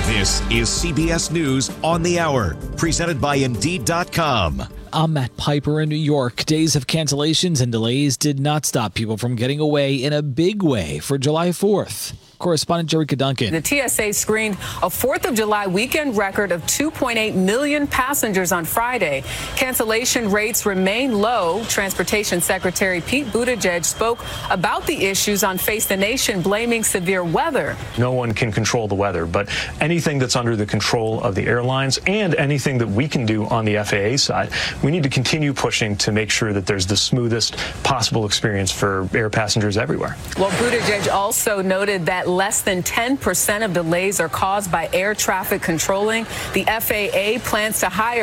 This is CBS News on the Hour, presented by Indeed.com. I'm Matt Piper in New York. Days of cancellations and delays did not stop people from getting away in a big way for July 4th. Correspondent Jerrica Duncan. The TSA screened a 4th of July weekend record of 2.8 million passengers on Friday. Cancellation rates remain low. Transportation Secretary Pete Buttigieg spoke about the issues on Face the Nation, blaming severe weather. No one can control the weather, but anything that's under the control of the airlines and anything that we can do on the FAA side, we need to continue pushing to make sure that there's the smoothest possible experience for air passengers everywhere. Well, Buttigieg also noted that less than 10% of delays are caused by air traffic controlling. The FAA plans to hire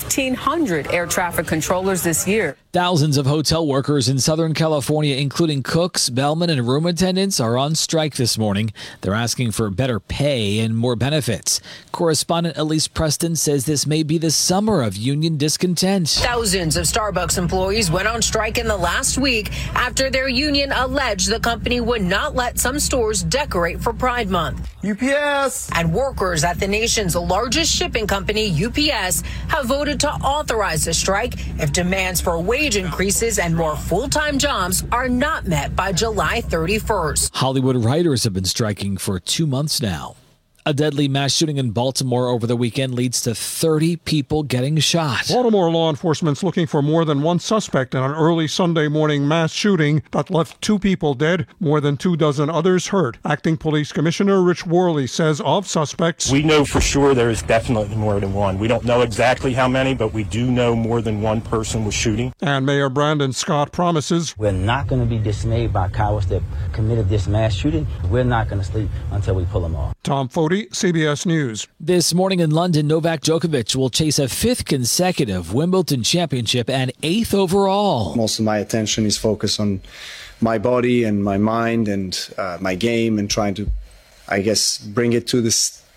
1,500 air traffic controllers this year. Thousands of hotel workers in Southern California, including cooks, bellmen, and room attendants, are on strike this morning. They're asking for better pay and more benefits. Correspondent Elise Preston says this may be the summer of union discontent. Thousands of Starbucks employees went on strike in the last week after their union alleged the company would not let some stores decorate for Pride Month. UPS! And workers at the nation's largest shipping company, UPS, have voted to authorize the strike if demands for wage increases and more full-time jobs are not met by July 31st. Hollywood writers have been striking for 2 months now. A deadly mass shooting in Baltimore over the weekend leads to 30 people getting shot. Baltimore law enforcement's looking for more than one suspect in an early Sunday morning mass shooting that left 2 people dead, more than 24 others hurt. Acting Police Commissioner Rich Worley says of suspects, we know for sure there is definitely more than one. We don't know exactly how many, but we do know more than one person was shooting. And Mayor Brandon Scott promises, we're not going to be dismayed by cowards that committed this mass shooting. We're not going to sleep until we pull them off. Tom Foti, CBS News. This morning in London, Novak Djokovic will chase a 5th consecutive Wimbledon championship and 8th overall. Most of my attention is focused on my body and my mind and my game, and trying to, I guess, bring it to the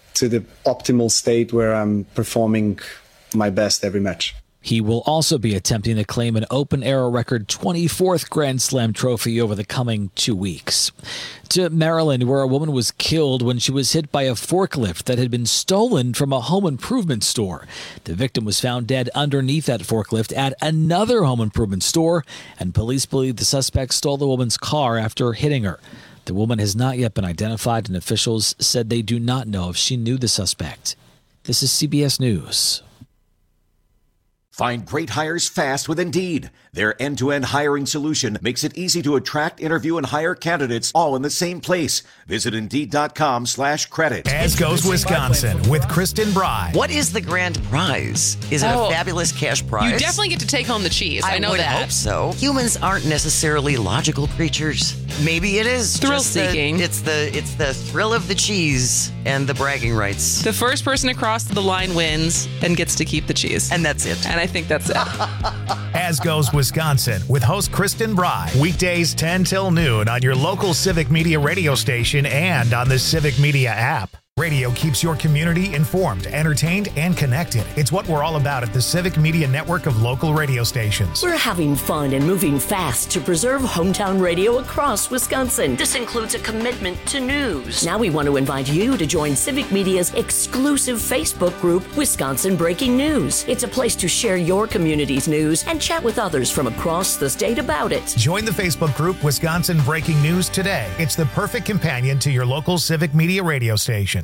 optimal state where I'm performing my best every match. He will also be attempting to claim an open-era record 24th Grand Slam trophy over the coming 2 weeks. To Maryland, where a woman was killed when she was hit by a forklift that had been stolen from a home improvement store. The victim was found dead underneath that forklift at another home improvement store, and police believe the suspect stole the woman's car after hitting her. The woman has not yet been identified, and officials said they do not know if she knew the suspect. This is CBS News. Find great hires fast with Indeed. Their end-to-end hiring solution makes it easy to attract, interview, and hire candidates all in the same place. Visit Indeed.com/credit. As goes Wisconsin with Kristen Bry. What is the grand prize? Is it a fabulous cash prize? You definitely get to take home the cheese. I know would that. Hope so. Humans aren't necessarily logical creatures. Maybe it is. Thrill-seeking. It's the thrill of the cheese and the bragging rights. The first person across the line wins and gets to keep the cheese. And that's it. And I think that's it. As goes Wisconsin with host Kristen Bry. Weekdays 10 till noon on your local Civic Media radio station and on the Civic Media app. Radio keeps your community informed, entertained, and connected. It's what we're all about at the Civic Media network of local radio stations. We're having fun and moving fast to preserve hometown radio across Wisconsin. This includes a commitment to news. Now we want to invite you to join Civic Media's exclusive Facebook group, Wisconsin Breaking News. It's a place to share your community's news and chat with others from across the state about it. Join the Facebook group Wisconsin Breaking News today. It's the perfect companion to your local Civic Media radio station.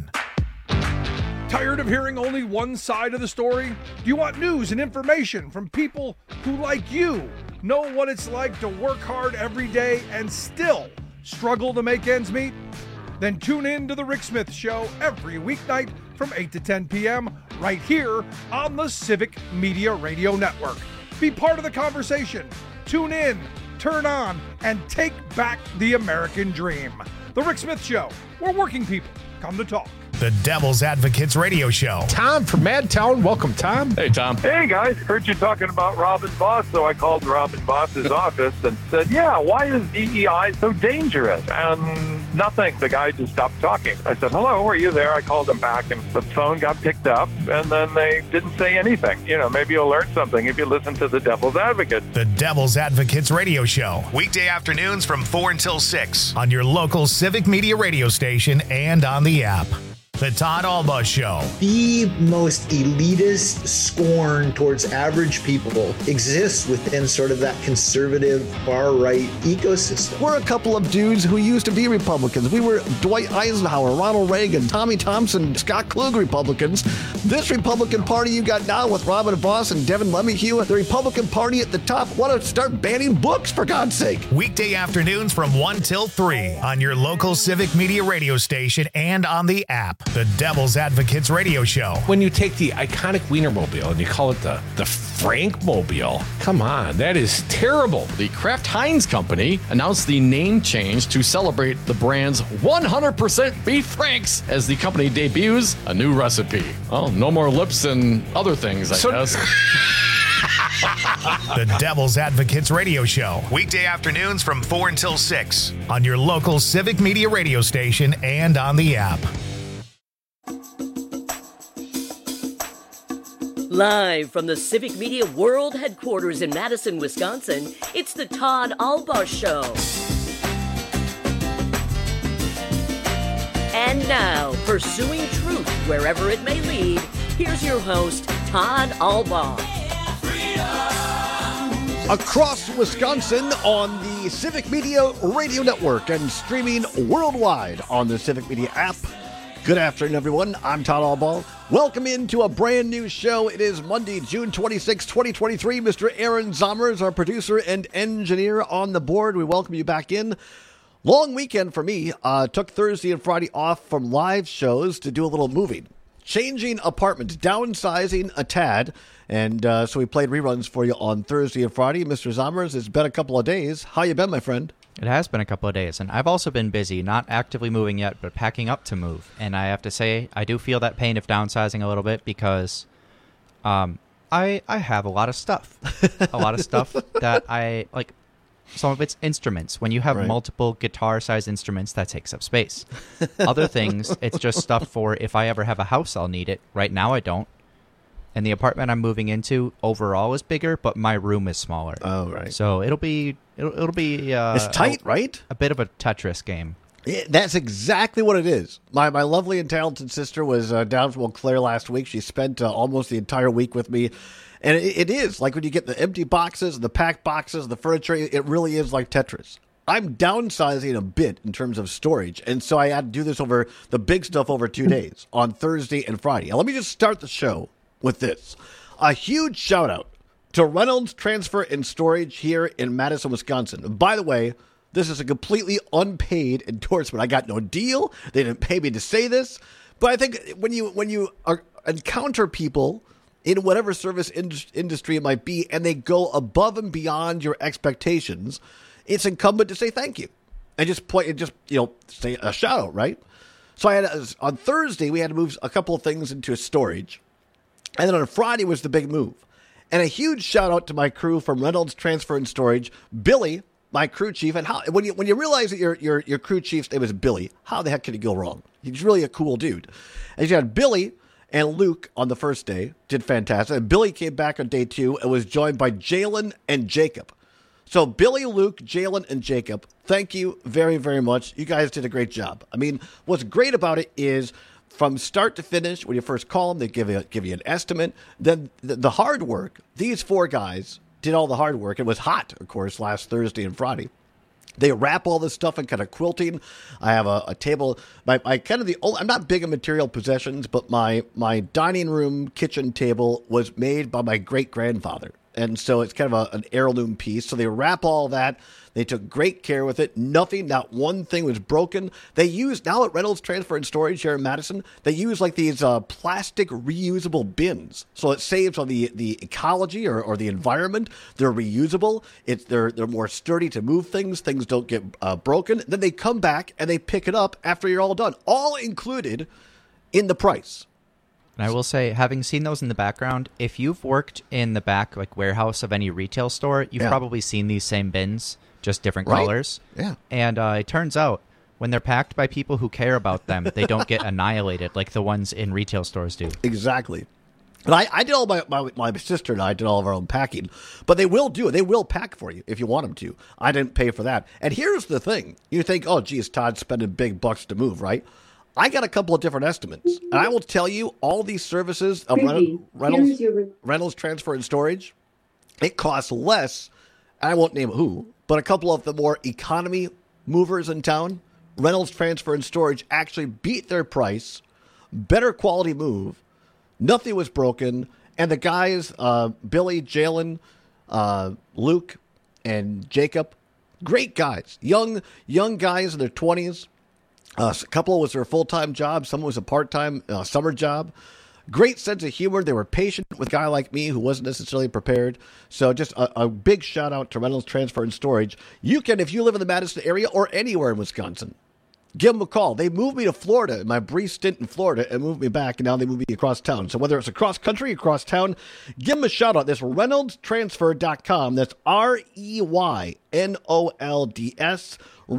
Tired of hearing only one side of the story? Do you want news and information from people who, like you, know what it's like to work hard every day and still struggle to make ends meet? Then tune in to The Rick Smith Show every weeknight from 8 to 10 p.m. right here on the Civic Media Radio Network. Be part of the conversation. Tune in, turn on, and take back the American dream. The Rick Smith Show, where working people come to talk. The Devil's Advocates radio show. Tom from Madtown. Welcome, Tom. Hey, Tom. Hey, guys. Heard you talking about Robin Boss, so I called Robin Boss's office and said, yeah, why is DEI so dangerous? And nothing. The guy just stopped talking. I said, hello, are you there? I called him back, and the phone got picked up, and then they didn't say anything. You know, maybe you'll learn something if you listen to the Devil's Advocate. The Devil's Advocates radio show. Weekday afternoons from 4 until 6 on your local Civic Media radio station and on the app. The Todd Alba Show. The most elitist scorn towards average people exists within sort of that conservative far-right ecosystem. We're a couple of dudes who used to be Republicans. We were Dwight Eisenhower, Ronald Reagan, Tommy Thompson, Scott Klug Republicans. This Republican Party you got now with Robin Vos and Devin LeMahieu, the Republican Party at the top, want to start banning books, for God's sake. Weekday afternoons from 1 till 3 on your local Civic Media radio station and on the app. The Devil's Advocates Radio Show. When you take the iconic Wienermobile and you call it the Frankmobile, come on, that is terrible. The Kraft Heinz Company announced the name change to celebrate the brand's 100% beef Franks as the company debuts a new recipe. Well, no more lips and other things, I guess. The Devil's Advocates Radio Show. Weekday afternoons from 4 until 6 on your local Civic Media radio station and on the app. Live from the Civic Media World Headquarters in Madison, Wisconsin, it's the Todd Alba Show. And now, pursuing truth wherever it may lead, here's your host, Todd Alba. Across Wisconsin on the Civic Media Radio Network and streaming worldwide on the Civic Media app. Good afternoon, everyone. I'm Todd Alba. Welcome into a brand new show. It is Monday, June 26, 2023. Mr. Aaron Zommers, our producer and engineer, on the board. We welcome you back in. Long weekend for me. Took Thursday and Friday off from live shows to do a little moving. Changing apartments, downsizing a tad. And so we played reruns for you on Thursday and Friday. Mr. Zommers, it's been a couple of days. How you been, my friend? It has been a couple of days, and I've also been busy, not actively moving yet, but packing up to move. And I have to say, I do feel that pain of downsizing a little bit because I have a lot of stuff. A lot of stuff that I, like, some of it's instruments. When you have multiple guitar-sized instruments, that takes up space. Other things, it's just stuff for if I ever have a house, I'll need it. Right now, I don't. And the apartment I'm moving into overall is bigger, but my room is smaller. Oh, right. So it'll be it's tight, right? A bit of a Tetris game. Yeah, that's exactly what it is. My lovely and talented sister was down from Eau Claire last week. She spent almost the entire week with me. And it is like when you get the empty boxes, the packed boxes, the furniture, it really is like Tetris. I'm downsizing a bit in terms of storage. And so I had to do this over the big stuff over 2 days on Thursday and Friday. Now, let me just start the show with this. A huge shout out to Reynolds Transfer and Storage here in Madison, Wisconsin. By the way, this is a completely unpaid endorsement. I got no deal. They didn't pay me to say this. But I think when you encounter people in whatever service industry it might be, and they go above and beyond your expectations, it's incumbent to say thank you and say a shout out, right? So on Thursday we had to move a couple of things into storage. And then on Friday was the big move. And a huge shout out to my crew from Reynolds Transfer and Storage, Billy, my crew chief. And when you realize that your crew chief's name is Billy, how the heck can it go wrong? He's really a cool dude. And you had Billy and Luke on the first day, did fantastic. And Billy came back on day 2 and was joined by Jalen and Jacob. So Billy, Luke, Jalen, and Jacob, thank you very, very much. You guys did a great job. I mean, what's great about it is from start to finish, when you first call them, they give you an estimate. Then the hard work, these 4 guys did all the hard work. It was hot, of course, last Thursday and Friday. They wrap all this stuff in kind of quilting. I have a table. I'm not big on material possessions, but my dining room kitchen table was made by my great-grandfather. And so it's kind of an heirloom piece. So they wrap all that. They took great care with it. Not one thing was broken. They use, now at Reynolds Transfer and Storage here in Madison, they use like these plastic reusable bins. So it saves on the ecology or the environment. They're reusable. They're more sturdy to move things. Things don't get broken. Then they come back and they pick it up after you're all done. All included in the price. And I will say, having seen those in the background, if you've worked in the back warehouse of any retail store, you've probably seen these same bins, just different colors. Yeah. And it turns out, when they're packed by people who care about them, they don't get annihilated like the ones in retail stores do. Exactly. And I did all my sister and I did all of our own packing, but they will do it. They will pack for you if you want them to. I didn't pay for that. And here's the thing. You think, oh, geez, Todd's spending big bucks to move, right? I got a couple of different estimates, and I will tell you all these services of rentals, transfer, and storage, it costs less. I won't name who, but a couple of the more economy movers in town, rentals, transfer, and storage actually beat their price, better quality move, nothing was broken, and the guys, Billy, Jalen, Luke, and Jacob, great guys, young guys in their 20s. A couple was their full-time job. Some was a part-time summer job. Great sense of humor. They were patient with a guy like me who wasn't necessarily prepared. So just a big shout-out to Rentals, Transfer, and Storage. You can, if you live in the Madison area or anywhere in Wisconsin, give them a call. They moved me to Florida in my brief stint in Florida and moved me back, and now they moved me across town. So whether it's across country, across town, give them a shout-out. That's ReynoldsTransfer.com. That's REYNOLDS,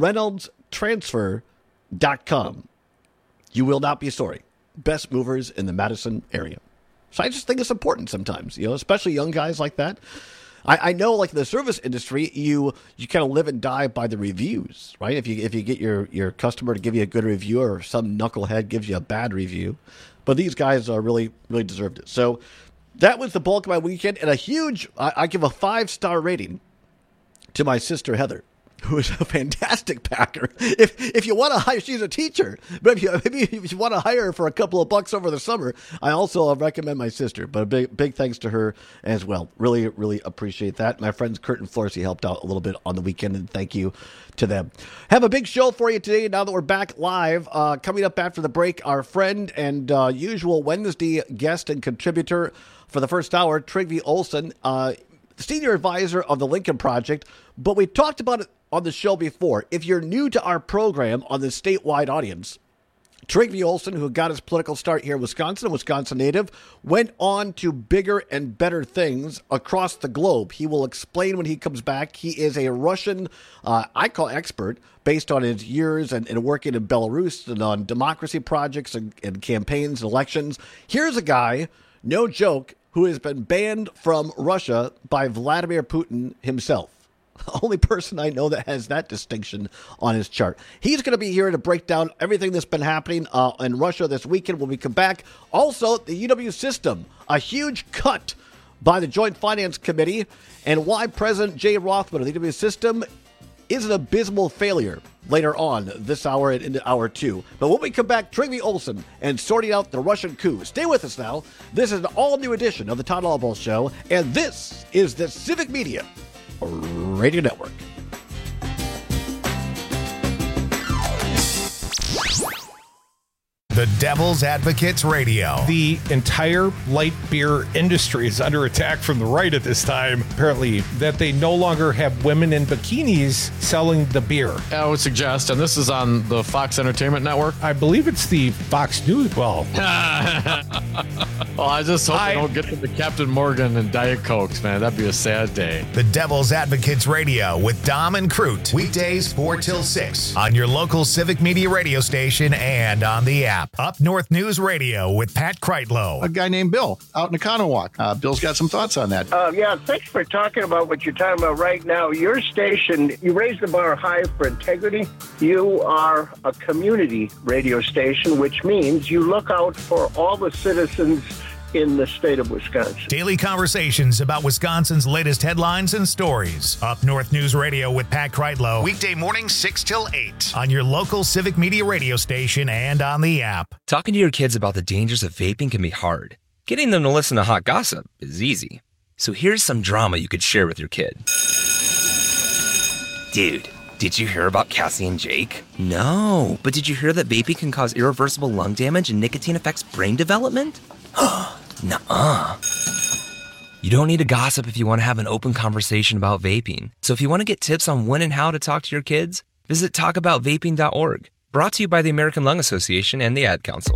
ReynoldsTransfer.com. You will not be sorry. Best movers in the Madison area. So I just think it's important sometimes, especially young guys like that. I know, like in the service industry, you kind of live and die by the reviews, right? If you get your customer to give you a good review, or some knucklehead gives you a bad review, but these guys are really deserved it. So that was the bulk of my weekend, and I give a 5-star rating to my sister Heather, who is a fantastic packer. If you want to hire, she's a teacher, but if you want to hire her for a couple of bucks over the summer, I also recommend my sister. But a big thanks to her as well. Really appreciate that. My friends Kurt and Florsey helped out a little bit on the weekend, and thank you to them. Have a big show for you today now that we're back live. Coming up after the break, our friend and usual Wednesday guest and contributor for the first hour, Trygve Olsen, senior advisor of the Lincoln Project. But we talked about it on the show before. If you're new to our program on the statewide audience, Trygve Olsen, who got his political start here in Wisconsin, a Wisconsin native, went on to bigger and better things across the globe. He will explain when he comes back. He is a Russian, I call expert, based on his years and working in Belarus and on democracy projects and campaigns and elections. Here's a guy, no joke, who has been banned from Russia by Vladimir Putin himself. The only person I know that has that distinction on his chart. He's going to be here to break down everything that's been happening in Russia this weekend when we come back. Also, the UW system, a huge cut by the Joint Finance Committee, and why President Jay Rothman of the UW system is an abysmal failure later on this hour and into hour 2. But when we come back, Trygve Olsen and sorting out the Russian coup. Stay with us now. This is an all-new edition of the Todd Albaugh Show, and this is the Civic Media Radio Network. The Devil's Advocates Radio. The entire light beer industry is under attack from the right at this time. Apparently, that they no longer have women in bikinis selling the beer. I would suggest, and this is on the Fox Entertainment Network. I believe it's the Fox News. Well, I just hope they don't get to the Captain Morgan and Diet Cokes, man. That'd be a sad day. The Devil's Advocates Radio with Dom and Crute. Weekdays 4 till 6 on your local Civic Media radio station and on the app. Up North News Radio with Pat Kreitlow. A guy named Bill out in Economowoc. Bill's got some thoughts on that. Yeah, thanks for talking about what you're talking about right now. Your station, you raise the bar high for integrity. You are a community radio station, which means you look out for all the citizens in the state of Wisconsin. Daily conversations about Wisconsin's latest headlines and stories. Up North News Radio with Pat Kreitlow. Weekday mornings 6 till 8 on your local Civic Media radio station and on the app. Talking to your kids about the dangers of vaping can be hard. Getting them to listen to hot gossip is easy. So here's some drama you could share with your kid. Dude, did you hear about Cassie and Jake? No, but did you hear that vaping can cause irreversible lung damage and nicotine affects brain development? Nuh-uh. You don't need to gossip if you want to have an open conversation about vaping. So if you want to get tips on when and how to talk to your kids, visit talkaboutvaping.org. Brought to you by the American Lung Association and the Ad Council.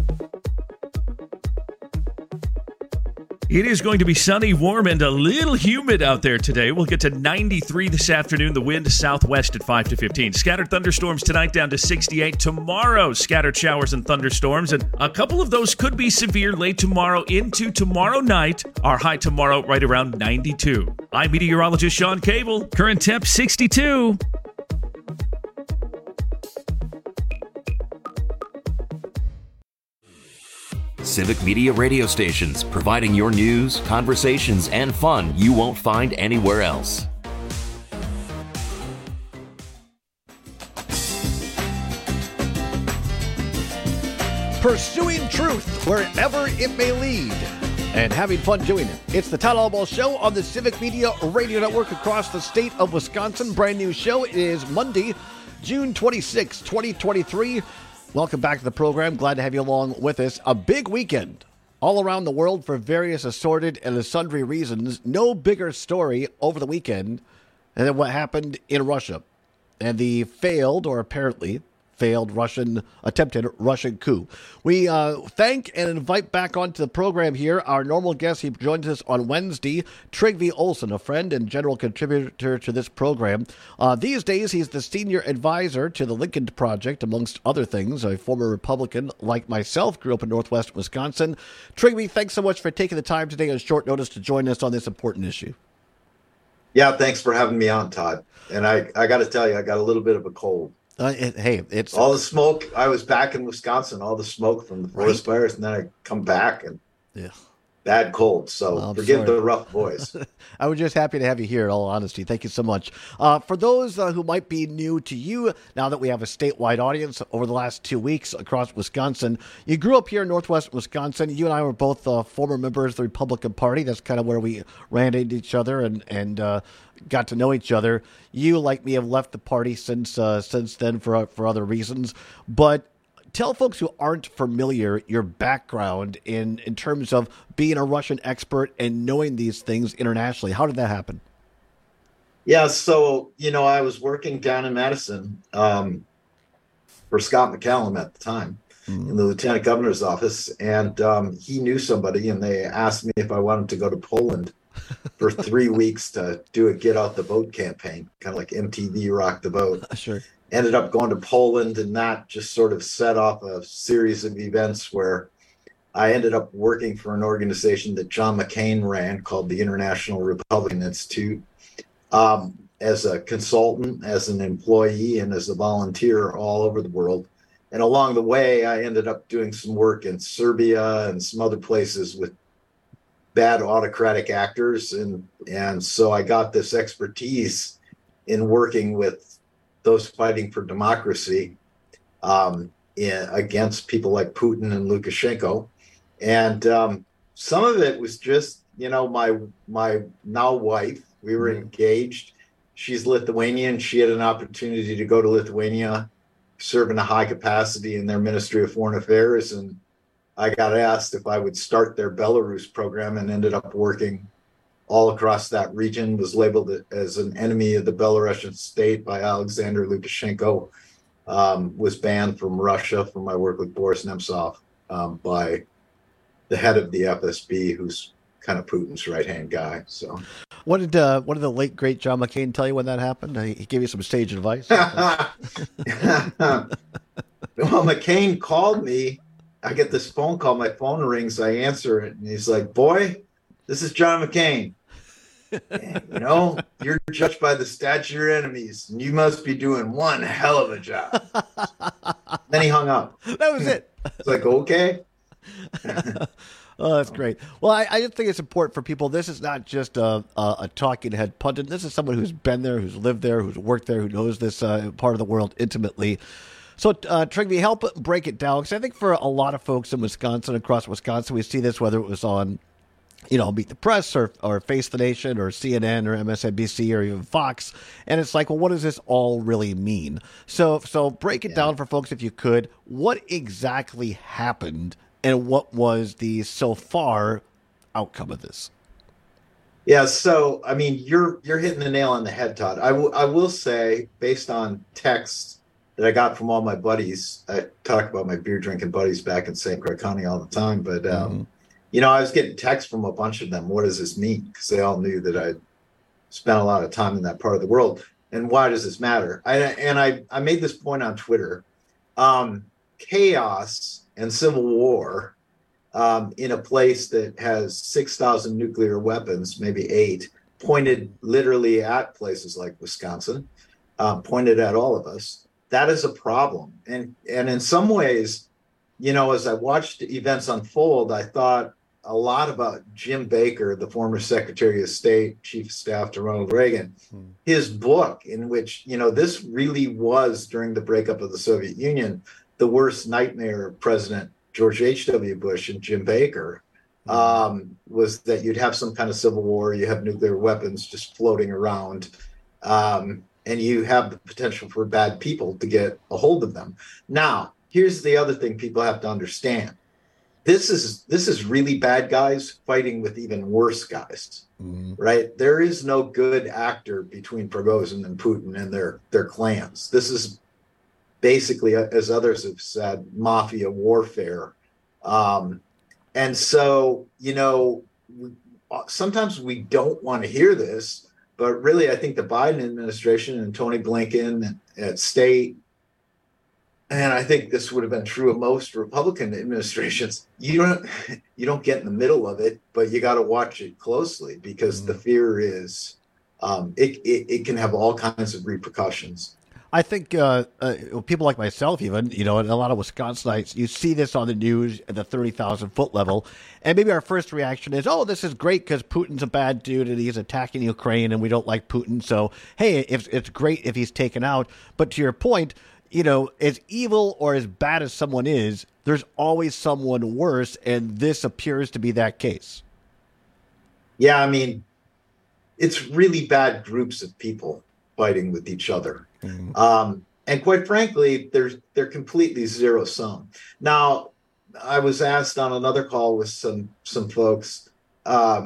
It is going to be sunny, warm, and a little humid out there today. We'll get to 93 this afternoon. The wind southwest at 5 to 15. Scattered thunderstorms tonight down to 68. Tomorrow, scattered showers and thunderstorms. And a couple of those could be severe late tomorrow into tomorrow night. Our high tomorrow right around 92. I'm meteorologist Sean Cable. Current temp 62. Civic Media radio stations, providing your news, conversations, and fun you won't find anywhere else. Pursuing truth wherever it may lead and having fun doing it. It's the Todd Albaugh Show on the Civic Media Radio Network across the state of Wisconsin. Brand new show. It is Monday, June 26, 2023. Welcome back to the program. Glad to have you along with us. A big weekend all around the world for various assorted and sundry reasons. No bigger story over the weekend than what happened in Russia and the failed, or apparently failed, attempted Russian coup. We thank and invite back onto the program here our normal guest. He joins us on Wednesday, Trygve Olsen, a friend and general contributor to this program. These days, he's the senior advisor to the Lincoln Project, amongst other things. A former Republican like myself, grew up in Northwest Wisconsin. Trygve, thanks so much for taking the time today on short notice to join us on this important issue. Yeah, thanks for having me on, Todd. And I got to tell you, I got a little bit of a cold. It's all the smoke. I was back in Wisconsin, all the smoke from the forest fires, and then I come back and bad cold. So forgive the rough voice. I was just happy to have you here, in all honesty. Thank you so much. For those who might be new to you, now that we have a statewide audience over the last 2 weeks across Wisconsin, you grew up here in Northwest Wisconsin. You and I were both former members of the Republican Party. That's kind of where we ran into each other and got to know each other. You, like me, have left the party since then for other reasons. But tell folks who aren't familiar your background in terms of being a Russian expert and knowing these things internationally. How did that happen? Yeah, so, I was working down in Madison for Scott McCallum at the time in the lieutenant governor's office. And he knew somebody, and they asked me if I wanted to go to Poland for 3 weeks to do a Get Out the Boat campaign, kind of like MTV Rock the Boat. Sure. Ended up going to Poland, and that just sort of set off a series of events where I ended up working for an organization that John McCain ran called the International Republican Institute as a consultant, as an employee, and as a volunteer all over the world. And along the way, I ended up doing some work in Serbia and some other places with bad autocratic actors. And so I got this expertise in working with those fighting for democracy against people like Putin and Lukashenko. And some of it was just, my now wife, we were engaged. She's Lithuanian. She had an opportunity to go to Lithuania, serve in a high capacity in their Ministry of Foreign Affairs. And I got asked if I would start their Belarus program, and ended up working all across that region, was labeled as an enemy of the Belarusian state by Alexander Lukashenko, was banned from Russia for my work with Boris Nemtsov by the head of the FSB, who's kind of Putin's right-hand guy. So, what did the late, great John McCain tell you when that happened? He gave you some stage advice? Well, McCain called me. I get this phone call, my phone rings, I answer it, and he's like, "Boy, this is John McCain. And, you're judged by the stature of your enemies, and you must be doing one hell of a job." Then he hung up. That was it. It's like, okay. Oh, that's great. Well, I just think it's important for people. This is not just a talking head pundit. This is someone who's been there, who's lived there, who's worked there, who knows this part of the world intimately. So, Trygve, help break it down, because I think for a lot of folks in Wisconsin, across Wisconsin, we see this whether it was on, Meet the Press or Face the Nation or CNN or MSNBC or even Fox, and it's like, well, what does this all really mean? So break it down for folks, if you could. What exactly happened, and what was the so far outcome of this? Yeah, so I mean, you're hitting the nail on the head, Todd. I will say, based on texts that I got from all my buddies, I talk about my beer drinking buddies back in St. Croix County all the time, but I was getting texts from a bunch of them. What does this mean? Because they all knew that I'd spent a lot of time in that part of the world. And why does this matter? I made this point on Twitter. Chaos and civil war in a place that has 6,000 nuclear weapons, maybe 8, pointed literally at places like Wisconsin, pointed at all of us. That is a problem. And in some ways, as I watched events unfold, I thought a lot about Jim Baker, the former Secretary of State, Chief of Staff to Ronald Reagan, his book in which, this really was during the breakup of the Soviet Union, the worst nightmare of President George H.W. Bush and Jim Baker, was that you'd have some kind of civil war, you have nuclear weapons just floating around, and you have the potential for bad people to get a hold of them. Now, here's the other thing people have to understand. This is really bad guys fighting with even worse guys, right? There is no good actor between Prigozhin and Putin and their clans. This is basically, as others have said, mafia warfare. And so, sometimes we don't want to hear this, but really I think the Biden administration and Tony Blinken at State, and I think this would have been true of most Republican administrations, you don't get in the middle of it, but you got to watch it closely because the fear is it can have all kinds of repercussions. I think people like myself, even, and a lot of Wisconsinites, you see this on the news at the 30,000-foot level, and maybe our first reaction is, oh, this is great because Putin's a bad dude and he's attacking Ukraine and we don't like Putin. So, hey, it's great if he's taken out. But to your point, as evil or as bad as someone is, there's always someone worse, and this appears to be that case. Yeah, I mean, it's really bad groups of people fighting with each other. And quite frankly, they're completely zero sum. Now, I was asked on another call with some folks, what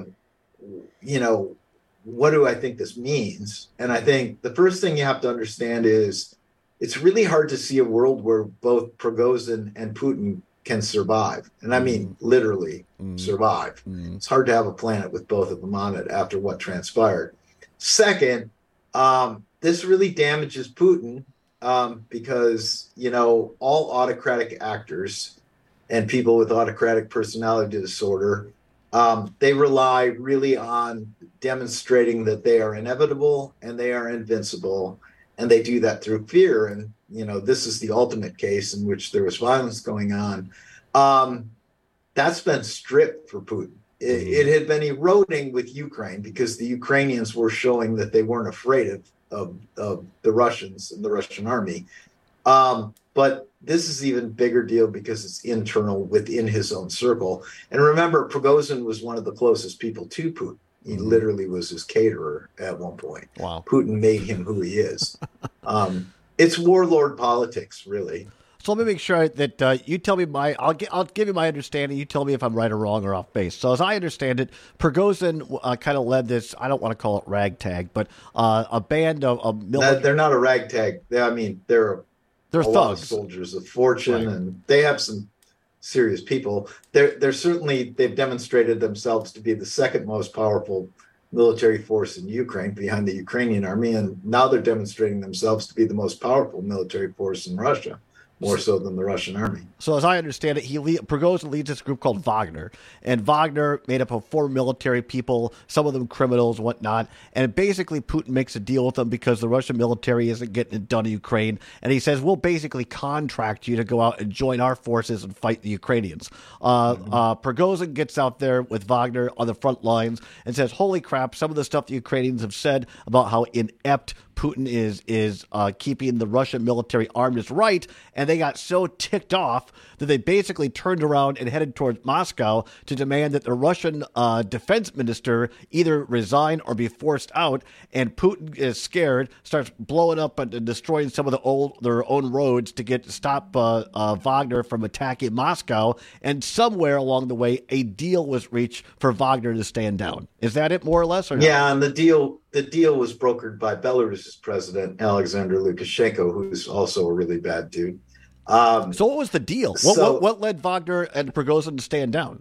do I think this means? And I think the first thing you have to understand is it's really hard to see a world where both Prigozhin and Putin can survive. And I mean, literally survive. It's hard to have a planet with both of them on it after what transpired. Second, this really damages Putin because, all autocratic actors and people with autocratic personality disorder, they rely really on demonstrating that they are inevitable and they are invincible. And they do that through fear. And, this is the ultimate case in which there was violence going on. That's been stripped for Putin. It had been eroding with Ukraine because the Ukrainians were showing that they weren't afraid of the Russians and the Russian army. But this is even bigger deal because it's internal within his own circle. And remember, Prigozhin was one of the closest people to Putin. He literally was his caterer at one point. Wow. Putin made him who he is. It's warlord politics, really. So let me make sure that you tell me I'll give you my understanding. You tell me if I'm right or wrong or off base. So as I understand it, Prigozhin kind of led this, I don't want to call it ragtag, but a band of military. They're not a ragtag. They're thugs. Lot of soldiers of fortune, right. And they have some serious people. They've demonstrated themselves to be the second most powerful military force in Ukraine behind the Ukrainian army, and now they're demonstrating themselves to be the most powerful military force in Russia. More so than the Russian army. So as I understand it, Prigozhin leads this group called Wagner. And Wagner made up of former military people, some of them criminals, whatnot. And basically Putin makes a deal with them because the Russian military isn't getting it done in Ukraine. And he says, we'll basically contract you to go out and join our forces and fight the Ukrainians. Prigozhin gets out there with Wagner on the front lines and says, holy crap, some of the stuff the Ukrainians have said about how inept Putin is keeping the Russian military armed is right, and they got so ticked off that they basically turned around and headed towards Moscow to demand that the Russian defense minister either resign or be forced out. And Putin is scared, starts blowing up and destroying some of their own roads to stop Wagner from attacking Moscow. And somewhere along the way, a deal was reached for Wagner to stand down. Is that it, more or less? Or yeah, and the deal was brokered by Belarus's president, Alexander Lukashenko, who's also a really bad dude. So what was the deal? What led Wagner and Prigozhin to stand down?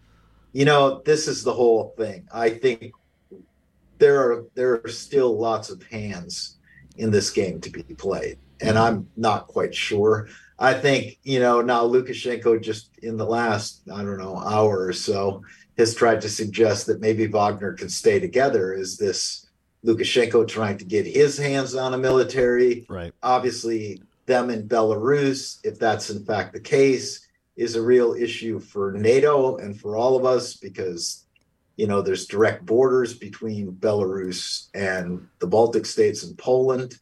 This is the whole thing. I think there are still lots of hands in this game to be played, and I'm not quite sure. I think, now Lukashenko just in the last, hour or so has tried to suggest that maybe Wagner can stay together. Is this Lukashenko trying to get his hands on a military? Right. Obviously, them in Belarus, if that's in fact the case, is a real issue for NATO and for all of us because, there's direct borders between Belarus and the Baltic states and Poland.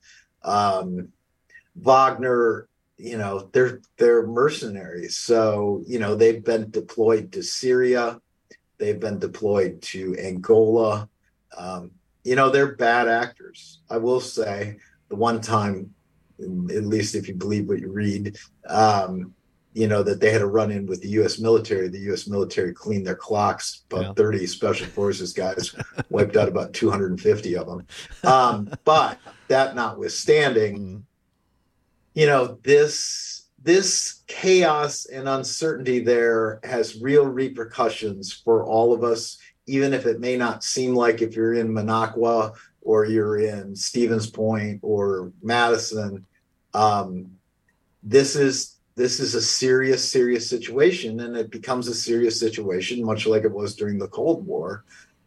Wagner, they're mercenaries. So, they've been deployed to Syria. They've been deployed to Angola. They're bad actors. I will say the one time, at least if you believe what you read, that they had a run-in with the U.S. military. The U.S. military cleaned their clocks. About 30 Special Forces guys wiped out about 250 of them. But that notwithstanding, this chaos and uncertainty there has real repercussions for all of us, even if it may not seem like if you're in Minocqua or you're in Stevens Point or Madison. This is a serious situation, and it becomes a serious situation, much like it was during the Cold War,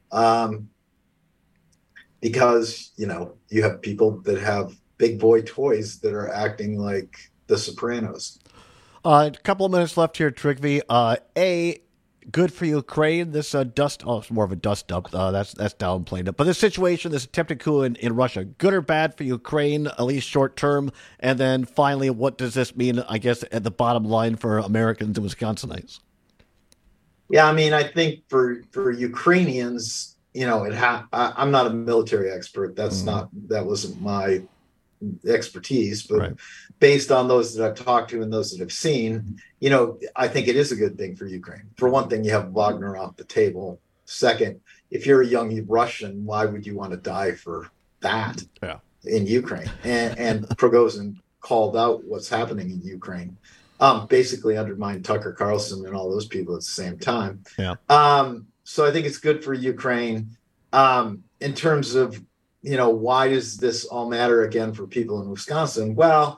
because, you have people that have big boy toys that are acting like the Sopranos. A couple of minutes left here, Trygve. Good for Ukraine. This it's more of a dust dump. That's downplaying it. But this situation, this attempted coup in Russia, good or bad for Ukraine, at least short term? And then finally, what does this mean, I guess, at the bottom line for Americans and Wisconsinites? Yeah, I think for Ukrainians, I'm not a military expert. That wasn't my expertise, but based on those that I've talked to and those that I've seen, I think it is a good thing for Ukraine. For one thing, you have Wagner off the table. Second, if you're a young Russian, why would you want to die for that in Ukraine? And Prigozhin called out what's happening in Ukraine, basically undermined Tucker Carlson and all those people at the same time. So I think it's good for Ukraine. In terms of why does this all matter again for people in Wisconsin? Well,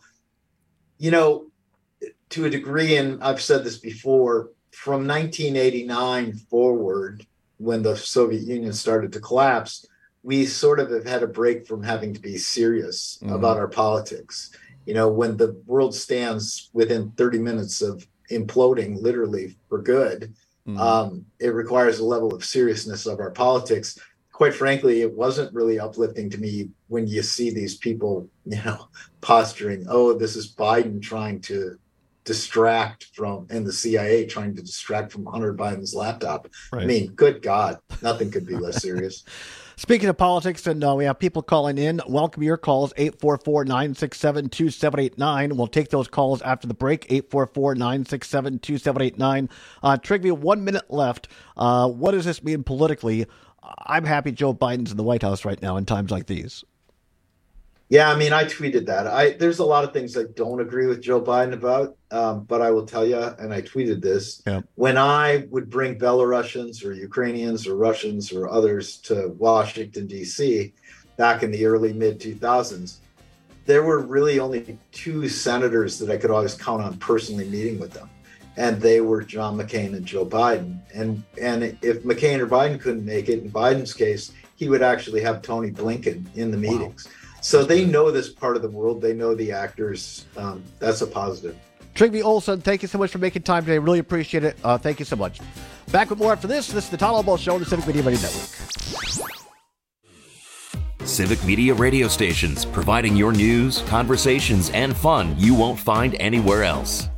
to a degree, and I've said this before, from 1989 forward, when the Soviet Union started to collapse, we sort of have had a break from having to be serious about our politics. When the world stands within 30 minutes of imploding, literally for good, it requires a level of seriousness of our politics. Quite frankly, it wasn't really uplifting to me when you see these people, posturing, this is Biden trying to distract from, and the CIA trying to distract from Hunter Biden's laptop. Good God, nothing could be less serious. Speaking of politics, and we have people calling in. Welcome your calls, 844-967-2789. We'll take those calls after the break, 844-967-2789. Trygve, 1 minute left. What does this mean politically? I'm happy Joe Biden's in the White House right now in times like these. Yeah, I tweeted that. There's a lot of things I don't agree with Joe Biden about, but I will tell you, and I tweeted this, when I would bring Belarusians or Ukrainians or Russians or others to Washington, D.C. back in the early mid-2000s, there were really only two senators that I could always count on personally meeting with them. And they were John McCain and Joe Biden. And if McCain or Biden couldn't make it, in Biden's case, he would actually have Tony Blinken in the meetings. Wow. So they know this part of the world. They know the actors. That's a positive. Trygve Olson, thank you so much for making time today. Really appreciate it. Thank you so much. Back with more after this. This is the Tom Albo Show on the Civic Media Radio Network. Civic Media radio stations, providing your news, conversations, and fun you won't find anywhere else.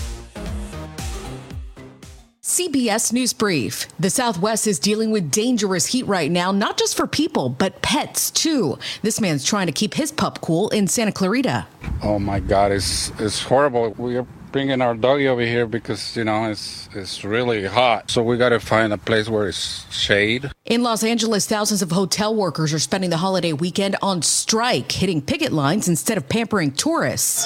CBS News Brief. The Southwest is dealing with dangerous heat right now, not just for people, but pets, too. This man's trying to keep his pup cool in Santa Clarita. Oh, my God. It's horrible. We are bringing our doggy over here because, it's really hot. So we got to find a place where it's shade. In Los Angeles, thousands of hotel workers are spending the holiday weekend on strike, hitting picket lines instead of pampering tourists.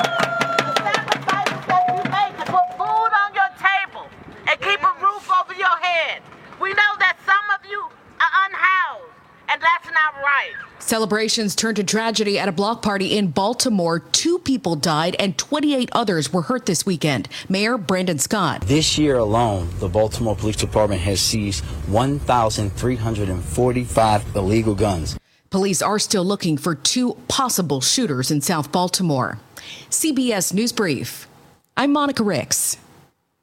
Celebrations turned to tragedy at a block party in Baltimore. 2 people died and 28 others were hurt this weekend. Mayor Brandon Scott. This year alone, the Baltimore Police Department has seized 1,345 illegal guns. Police are still looking for 2 possible shooters in South Baltimore. CBS News Brief. I'm Monica Ricks.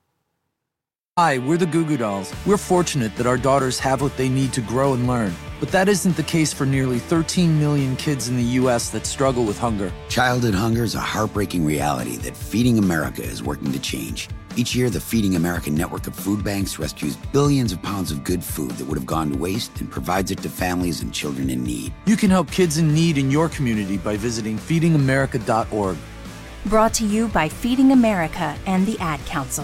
Hi, we're the Goo Goo Dolls. We're fortunate that our daughters have what they need to grow and learn. But that isn't the case for nearly 13 million kids in the U.S. that struggle with hunger. Childhood hunger is a heartbreaking reality that Feeding America is working to change. Each year, the Feeding America network of food banks rescues billions of pounds of good food that would have gone to waste and provides it to families and children in need. You can help kids in need in your community by visiting feedingamerica.org. Brought to you by Feeding America and the Ad Council.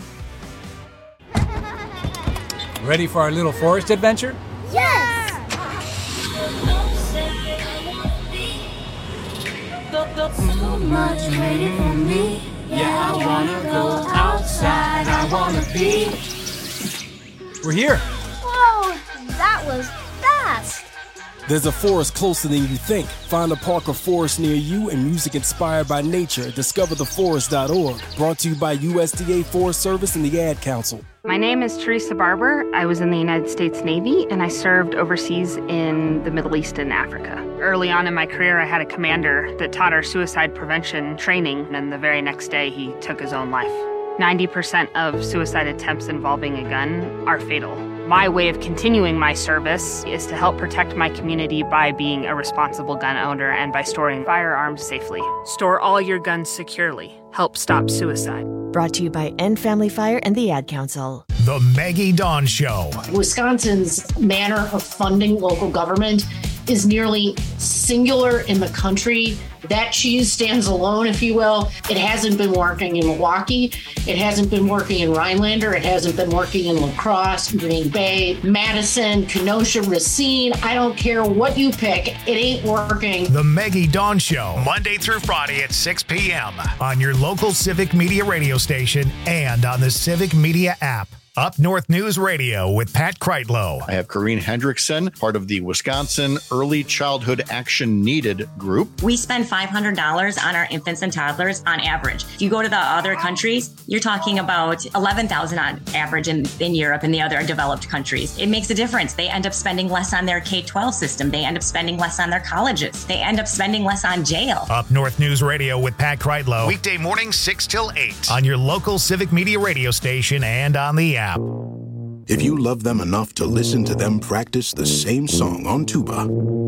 Ready for our little forest adventure? Yes! So much waiting for me. Yeah, I wanna go outside. I wanna be. We're here. Whoa, that was fast. There's a forest closer than you think. Find a park or forest near you and music inspired by nature. DiscoverTheForest.org. Brought to you by USDA Forest Service and the Ad Council. My name is Teresa Barber. I was in the United States Navy, and I served overseas in the Middle East and Africa. Early on in my career, I had a commander that taught our suicide prevention training, and the very next day, he took his own life. 90% of suicide attempts involving a gun are fatal. My way of continuing my service is to help protect my community by being a responsible gun owner and by storing firearms safely. Store all your guns securely. Help stop suicide. Brought to you by End Family Fire and the Ad Council. The Maggie Dawn Show. Wisconsin's manner of funding local government is nearly singular in the country. That cheese stands alone, if you will. It hasn't been working in Milwaukee. It hasn't been working in Rhinelander. It hasn't been working in La Crosse, Green Bay, Madison, Kenosha, Racine. I don't care what you pick. It ain't working. The Maggie Dawn Show, Monday through Friday at 6 p.m. on your local Civic Media radio station and on the Civic Media app. Up North News Radio with Pat Kreitlow. I have Corrine Hendrickson, part of the Wisconsin Early Childhood Action Needed group. We spend $500 on our infants and toddlers on average. If you go to the other countries, you're talking about $11,000 on average in Europe and the other developed countries. It makes a difference. They end up spending less on their K-12 system. They end up spending less on their colleges. They end up spending less on jail. Up North News Radio with Pat Kreitlow. Weekday morning 6 till 8 on your local Civic Media radio station and on the app. If you love them enough to listen to them practice the same song on tuba,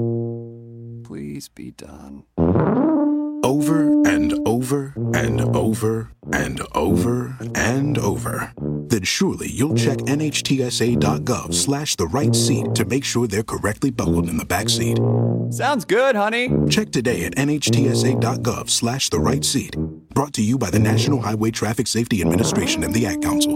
please be done. Over and over and over and over and over, then surely you'll check NHTSA.gov/the right seat to make sure they're correctly buckled in the back seat. Sounds good, honey. Check today at NHTSA.gov/the right seat. Brought to you by the National Highway Traffic Safety Administration and the Ad Council.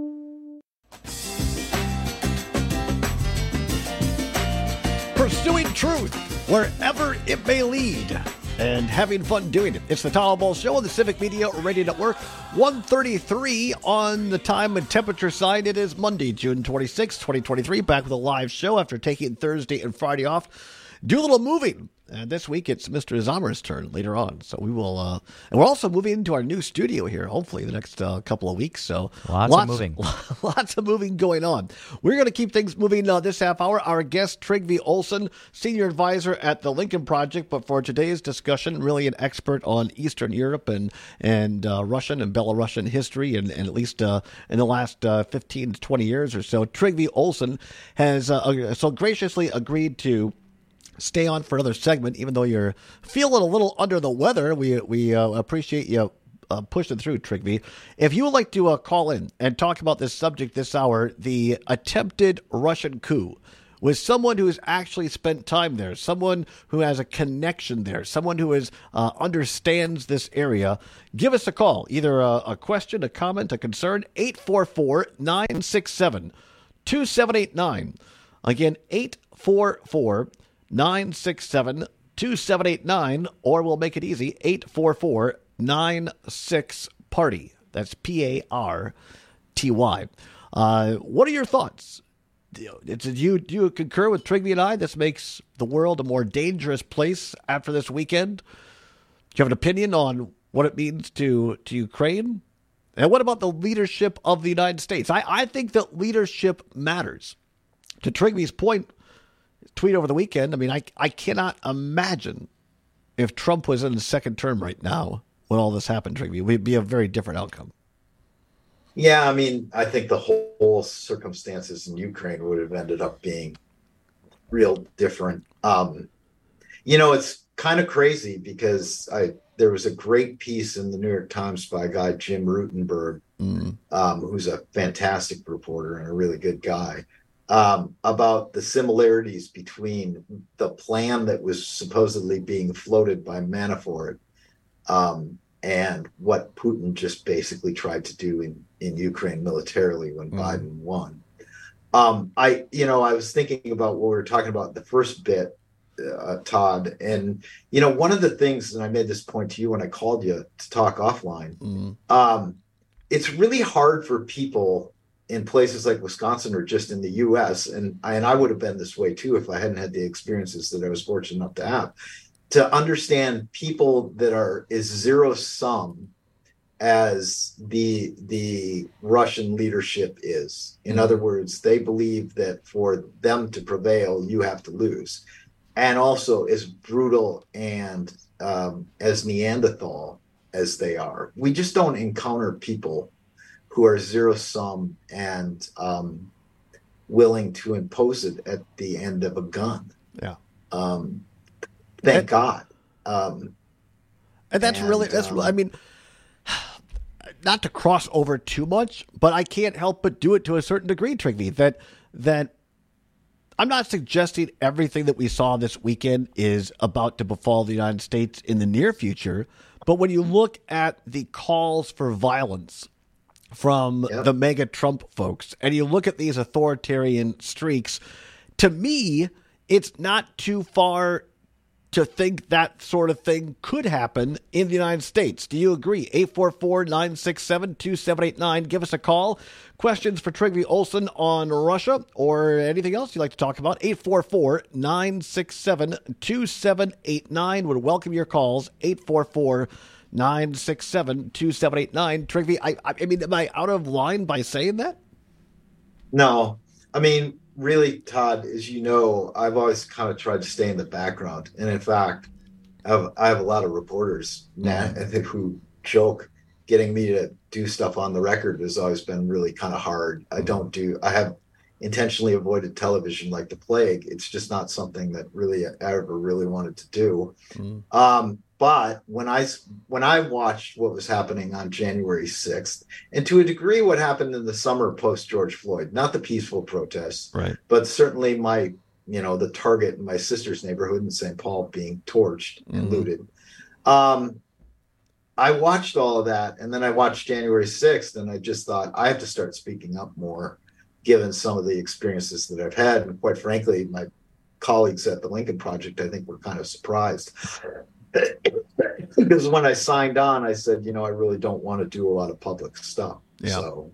Pursuing truth wherever it may lead and having fun doing it. It's the Tom Ball Show on the Civic Media Radio Network. 1:33 on the time and temperature side. It is Monday, June 26, 2023. Back with a live show after taking Thursday and Friday off. Do a little moving. And this week it's Mr. Zamer's turn later on. So we will, and we're also moving into our new studio here, hopefully the next couple of weeks. So lots of moving. Lots of moving going on. We're going to keep things moving this half hour. Our guest, Trygve Olsen, Senior Advisor at the Lincoln Project. But for today's discussion, really an expert on Eastern Europe and Russian and Belarusian history, and at least in the last 15 to 20 years or so. Trygve Olsen has so graciously agreed to stay on for another segment, even though you're feeling a little under the weather. We appreciate you pushing through, Trygve. If you would like to call in and talk about this subject this hour, the attempted Russian coup, with someone who has actually spent time there, someone who has a connection there, someone who understands this area, give us a call. Either a question, a comment, a concern. 844-967-2789. Again, 844-967-2789, or we'll make it easy, 844-96-PARTY. That's PARTY. What are your thoughts? Do you concur with Trygve and I? This makes the world a more dangerous place after this weekend. Do you have an opinion on what it means to Ukraine? And what about the leadership of the United States? I think that leadership matters. To Trygve's point, tweet over the weekend, I mean, I cannot imagine if Trump was in his second term right now when all this happened, Trygve. It would be a very different outcome. Yeah, I mean, I think the whole circumstances in Ukraine would have ended up being real different. It's kind of crazy because there was a great piece in the New York Times by a guy, Jim Rutenberg, who's a fantastic reporter and a really good guy, about the similarities between the plan that was supposedly being floated by Manafort and what Putin just basically tried to do in Ukraine militarily when Biden won. I was thinking about what we were talking about the first bit, Todd, and one of the things, and I made this point to you when I called you to talk offline. It's really hard for people in places like Wisconsin or just in the U.S., and I would have been this way too if I hadn't had the experiences that I was fortunate enough to have, to understand people that are as zero sum as the Russian leadership is. In other words, they believe that for them to prevail, you have to lose. And also as brutal and as Neanderthal as they are. We just don't encounter people who are zero sum and willing to impose it at the end of a gun. Yeah. Thank God. And that's really, I mean, not to cross over too much, but I can't help but do it to a certain degree, Trygve, that I'm not suggesting everything that we saw this weekend is about to befall the United States in the near future. But when you look at the calls for violence from the mega Trump folks, and you look at these authoritarian streaks, to me, it's not too far to think that sort of thing could happen in the United States. Do you agree? 844-967-2789. Give us a call. Questions for Trygve Olsen on Russia or anything else you'd like to talk about? 844-967-2789. Would welcome your calls. 844-967-2789. Trygve, I mean, am I out of line by saying that? No. I mean, really, Todd, as you know, I've always kind of tried to stay in the background. And in fact, I have a lot of reporters now, I think, who joke getting me to do stuff on the record has always been really kind of hard. I have intentionally avoided television like the plague. It's just not something that really I ever really wanted to do. But when I watched what was happening on January 6th, and to a degree what happened in the summer post George Floyd, not the peaceful protests, right, but certainly the Target in my sister's neighborhood in St. Paul being torched and looted. I watched all of that, and then I watched January 6th, and I just thought I have to start speaking up more, given some of the experiences that I've had. And quite frankly, my colleagues at the Lincoln Project, I think, were kind of surprised. Because when I signed on, I said, I really don't want to do a lot of public stuff. Yeah. So,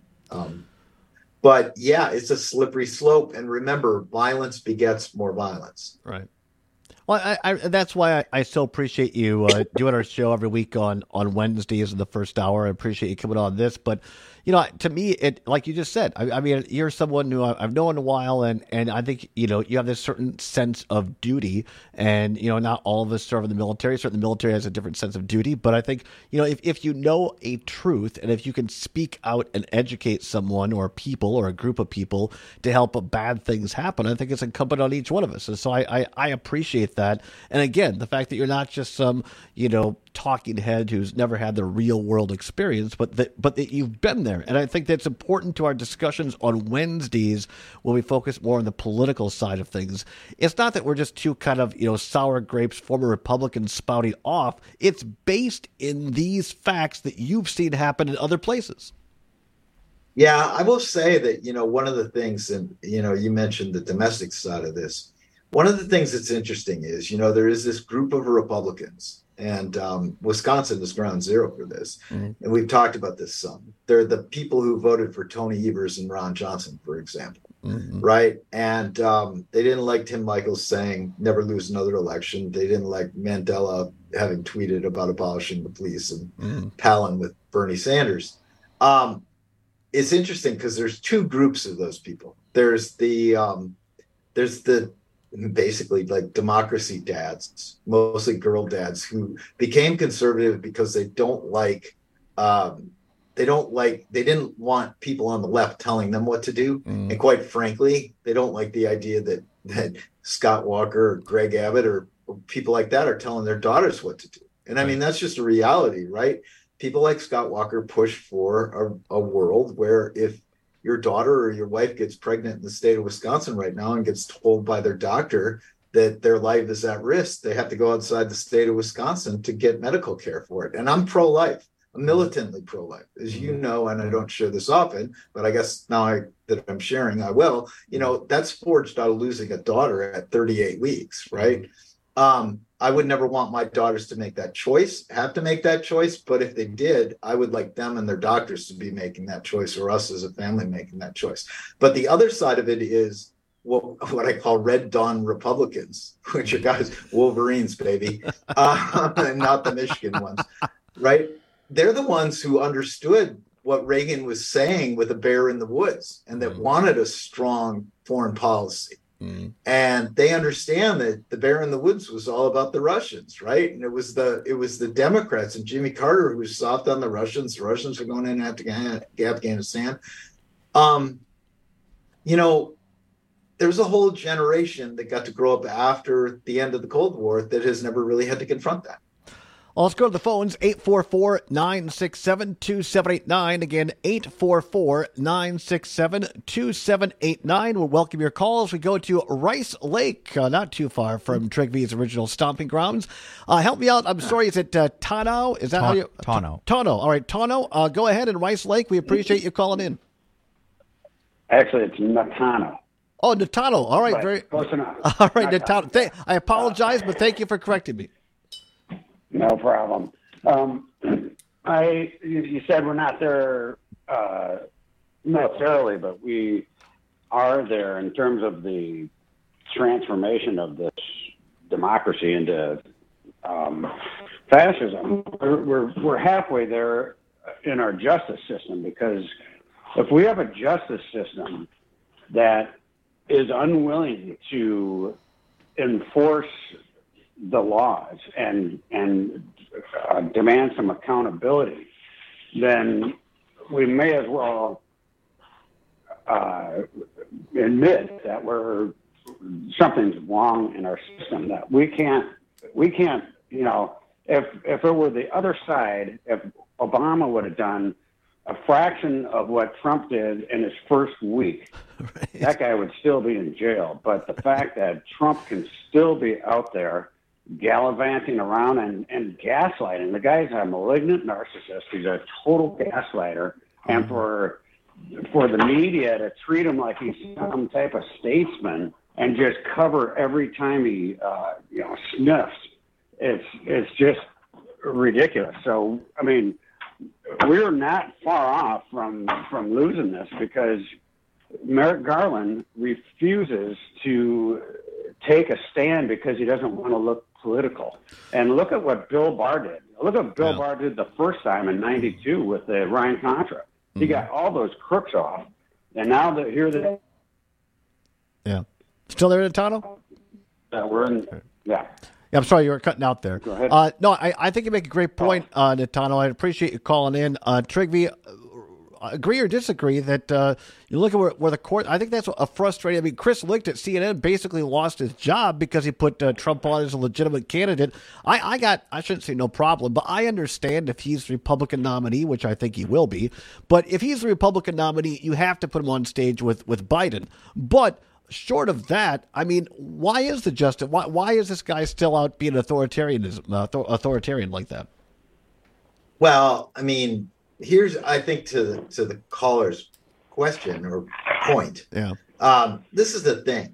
but yeah, it's a slippery slope. And remember, violence begets more violence. Right. Well, I that's why I so appreciate you doing our show every week on Wednesdays in the first hour. I appreciate you coming on this. But, to me, it, like you just said, I mean, you're someone who I've known a while, and I think, you have this certain sense of duty. And, not all of us serve in the military. Certainly the military has a different sense of duty. But I think, if you know a truth, and if you can speak out and educate someone or people or a group of people to help bad things happen, I think it's incumbent on each one of us. And so I appreciate that. And again, the fact that you're not just some, talking head who's never had the real world experience, but that you've been there. And I think that's important to our discussions on Wednesdays when we focus more on the political side of things. It's not that we're just two kind of, sour grapes, former Republicans spouting off. It's based in these facts that you've seen happen in other places. Yeah, I will say that, one of the things, and, you mentioned the domestic side of this. One of the things that's interesting is, there is this group of Republicans, and Wisconsin is ground zero for this. And we've talked about this some. They're the people who voted for Tony Evers and Ron Johnson, for example, right? And they didn't like Tim Michels saying never lose another election. They didn't like Mandela having tweeted about abolishing the police and palling with Bernie Sanders. It's interesting because there's two groups of those people. There's the basically like democracy dads, mostly girl dads, who became conservative because they don't like they didn't want people on the left telling them what to do. And quite frankly, they don't like the idea that Scott Walker or Greg Abbott or people like that are telling their daughters what to do. And I mean, that's just a reality, right? People like Scott Walker push for a world where if your daughter or your wife gets pregnant in the state of Wisconsin right now and gets told by their doctor that their life is at risk, they have to go outside the state of Wisconsin to get medical care for it. And I'm pro-life. I'm militantly pro-life, as you know, and I don't share this often, but I guess now that I'm sharing, I will. That's forged out of losing a daughter at 38 weeks, right? I would never want my daughters to make that choice, have to make that choice. But if they did, I would like them and their doctors to be making that choice, or us as a family making that choice. But the other side of it is what I call Red Dawn Republicans, which are guys, Wolverines, baby, and not the Michigan ones, right? They're the ones who understood what Reagan was saying with a bear in the woods and that wanted a strong foreign policy. And they understand that the bear in the woods was all about the Russians, right? And it was the Democrats and Jimmy Carter who was soft on the Russians. The Russians were going in Afghanistan. There's a whole generation that got to grow up after the end of the Cold War that has never really had to confront that. Well, let's go to the phones, 844-967-2789. Again, 844-967-2789. We'll welcome your calls. We go to Rice Lake, not too far from Trigby's original stomping grounds. Help me out. I'm sorry, is it Tano? Is that how you... Tano. Tano. All right, Tano, go ahead in Rice Lake. We appreciate you calling in. Actually, it's Natano. Oh, Natano. All right, very close enough. All right, Natano. I apologize, but thank you for correcting me. No problem. You said we're not there necessarily, but we are there in terms of the transformation of this democracy into fascism. We're halfway there in our justice system, because if we have a justice system that is unwilling to enforce the laws and demand some accountability, then we may as well admit that something's wrong in our system, that we can't, if it were the other side, if Obama would have done a fraction of what Trump did in his first week, right, that guy would still be in jail. But the fact that Trump can still be out there gallivanting around and gaslighting. The guy's a malignant narcissist. He's a total gaslighter. And for the media to treat him like he's some type of statesman and just cover every time he sniffs, it's just ridiculous. So, I mean, we're not far off from losing this, because Merrick Garland refuses to take a stand because he doesn't want to look political. And look at what Bill Barr did. Look at what Bill Barr did the first time in '92 with the Ryan Contra. He got all those crooks off, and now that here they... Yeah. Still there, Natano? We're in... Yeah. I'm sorry, you were cutting out there. Go ahead. No, I think you make a great point, Natano. I appreciate you calling in. Trigby, agree or disagree that you look at where the court, I think that's a frustrating. I mean, Chris Licht at CNN basically lost his job because he put Trump on as a legitimate candidate. I shouldn't say no problem, but I understand if he's the Republican nominee, which I think he will be. But if he's the Republican nominee, you have to put him on stage with Biden. But short of that, I mean, why is the justice? Why is this guy still out being authoritarian like that? Well, I mean, I think to the caller's question or point. Yeah. This is the thing.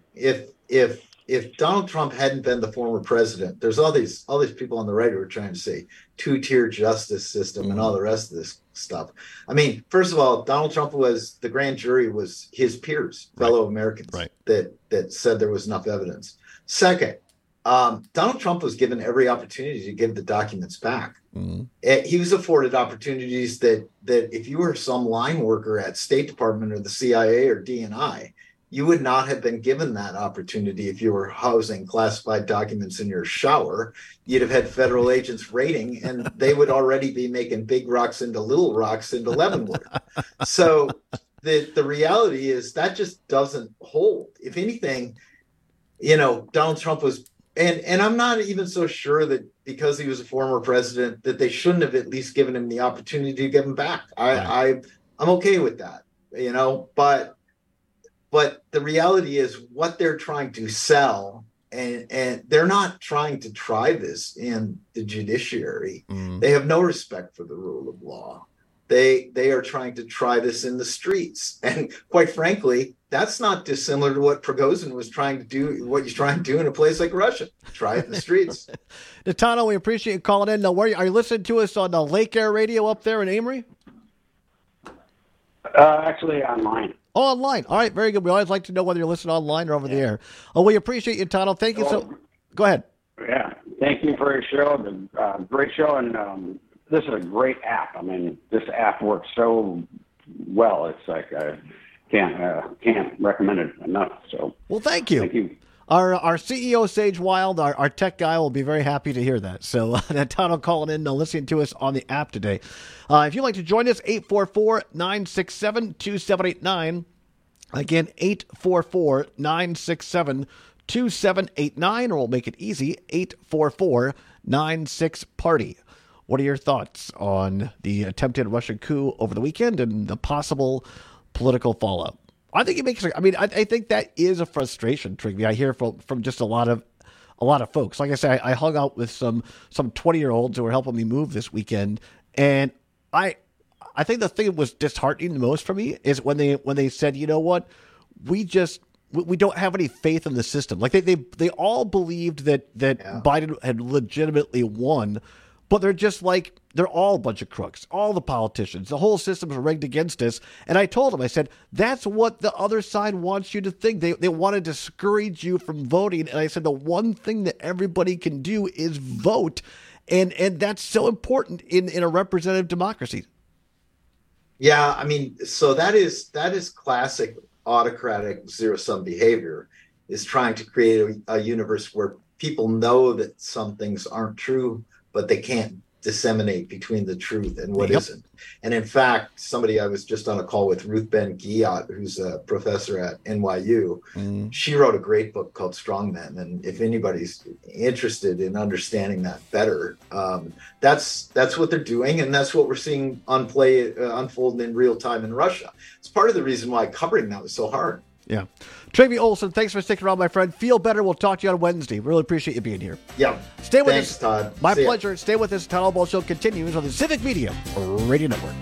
If Donald Trump hadn't been the former president, there's all these people on the right who are trying to say two-tier justice system and all the rest of this stuff. I mean, first of all, Donald Trump the grand jury was his peers, fellow Americans, that said there was enough evidence. Second, Donald Trump was given every opportunity to give the documents back. He was afforded opportunities that if you were some line worker at State Department or the CIA or DNI, you would not have been given that opportunity if you were housing classified documents in your shower. You'd have had federal agents raiding, and they would already be making big rocks into little rocks into Leavenworth. So the reality is that just doesn't hold. If anything, Donald Trump was, and I'm not even so sure that because he was a former president that they shouldn't have at least given him the opportunity to give him back. I'm okay with that, but the reality is what they're trying to sell, and they're not trying to try this in the judiciary. They have no respect for the rule of law. They are trying to try this in the streets. And quite frankly, that's not dissimilar to what Prigozhin was trying to do, what he's trying to do in a place like Russia. Try it in the streets. Nathaniel, we appreciate you calling in. Now, are you listening to us on the Lake Air Radio up there in Amory? Actually, online. Oh, online. All right, very good. We always like to know whether you're listening online or over the air. Oh, we appreciate you, Nathaniel. Thank you. Go ahead. Yeah, thank you for your show. Great show, and this is a great app. I mean, this app works so well. It's like I can't recommend it enough. So, well, thank you. Thank you. Our CEO, Sage Wild, our tech guy, will be very happy to hear that. So, Nathaniel calling in, listening to us on the app today. If you'd like to join us, 844-967-2789. Again, 844-967-2789, or we'll make it easy, 844-96-PARTY. What are your thoughts on the attempted Russian coup over the weekend and the possible political fallout? I think it makes. I mean, I think that is a frustration, Trigby. I hear from just a lot of folks. Like I said, I hung out with some 20-year-olds who were helping me move this weekend, and I think the thing that was disheartening the most for me is when they said, you know what, we don't have any faith in the system. Like they all believed that Biden had legitimately won. But they're just like, they're all a bunch of crooks, all the politicians. The whole system's rigged against us. And I told them, I said, that's what the other side wants you to think. They want to discourage you from voting. And I said, the one thing that everybody can do is vote. And that's so important in a representative democracy. Yeah, I mean, so that is classic autocratic zero-sum behavior, is trying to create a universe where people know that some things aren't true, but they can't disseminate between the truth and what isn't. And in fact, I was just on a call with Ruth Ben-Ghiat, who's a professor at NYU. She wrote a great book called Strong Men. And if anybody's interested in understanding that better, that's what they're doing. And that's what we're seeing unfold in real time in Russia. It's part of the reason why covering that was so hard. Yeah. Travie Olson, thanks for sticking around, my friend. Feel better. We'll talk to you on Wednesday. Really appreciate you being here. Yeah. Stay with Thanks, us. Todd. My See pleasure. Ya. Stay with us. Todd Albaugh Show continues on the Civic Media Radio Network.